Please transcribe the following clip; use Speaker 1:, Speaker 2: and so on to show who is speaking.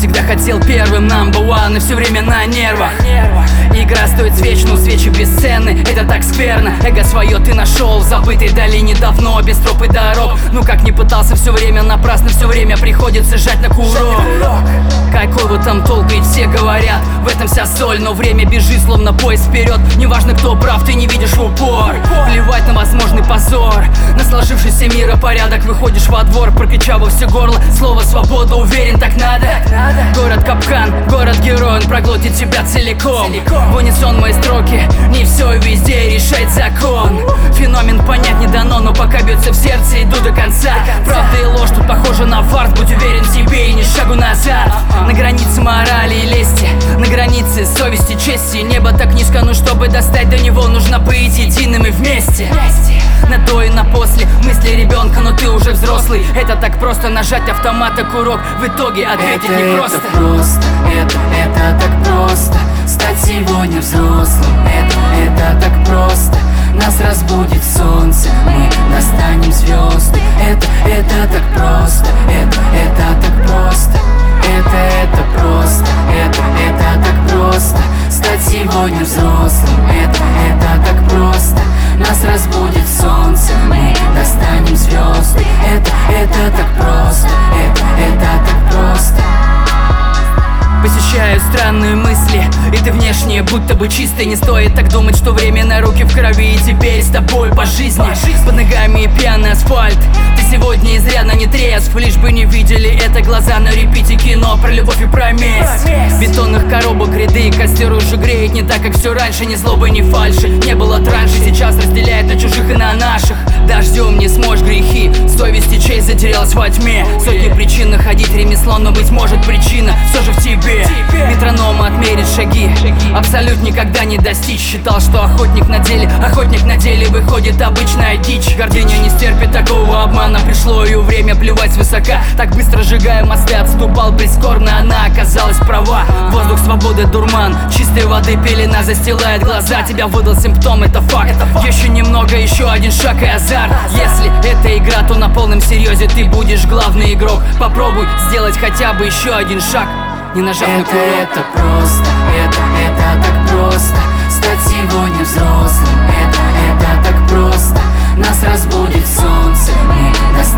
Speaker 1: всегда хотел первым, number one, и все время на нервах. Игра стоит свеч, но свечи бесценны, это так скверно. Эго свое ты нашел в забытой долине давно, без троп и дорог. Ну как не пытался, все время напрасно, все время приходится жать на курок. Какого там толка, и все говорят, в этом вся соль. Но время бежит, словно поезд вперед. Неважно кто прав, ты не видишь в упор. Плевать на возможный позор, на сложившийся миропорядок. Выходишь во двор, прокричав во все горло слово свобода, уверен, так надо. Город капкан, город герой, он проглотит тебя целиком. В унисон мои строки, не все и везде решает закон. Феномен понять не дано, но пока бьется в сердце, иду до конца. Правда и ложь тут похожа на фарс, будь уверен в себе и ни шагу назад. На границе морали и лести, на границе совести, чести. Небо так низко, но чтобы достать до него, нужно быть едиными вместе. На то и на после мысли ребенка, но ты уже взрослый. Это так просто, нажать автомат и курок, в итоге ответить непросто.
Speaker 2: Это так просто, стать сегодня взрослым. Это так просто, нас разбудит солнце, мы достанем звезды. Это так просто, это так просто. Это просто, это так просто, стать сегодня взрослым. Это так просто, нас разбудит солнце, мы достанем звезды. Это так просто, это так просто.
Speaker 1: Посещают странные мысли, и ты внешне будто бы чистый. Не стоит так думать, что время на руки в крови, и теперь с тобой по жизни. Под ногами пьяный асфальт, ты сегодня изрядно не трезв. Лишь бы не видели это глаза на репите кино про любовь и про месть. Бетонных коробок ряды, костер уже греет не так, как все раньше. Ни злобы, ни фальши, не было транши, сейчас разделяет на чужих и на наших. Дождем не сможешь грехи, совесть и честь затерялась во тьме. Сотни причин находить ремесло, но быть может причина все же в тебе. Метронома отмерит шаги, абсолют никогда не достичь. Считал, что охотник на деле выходит обычная дичь. Гордыня не стерпит такого обмана, пришло ее время плевать свысока. Так быстро сжигая мосты, отступал прискорбно, она оказалась права. Воздух свободы дурман, чистой воды пелена застилает глаза. Тебя выдал симптом, это факт. Еще немного, еще один шаг и азарт. Если это игра, то на полном серьезе ты будешь главный игрок. Попробуй сделать хотя бы еще один шаг, не нажав на курок.
Speaker 2: Это просто, это так просто, стать сегодня взрослым. Это так просто, нас разбудит солнце, мы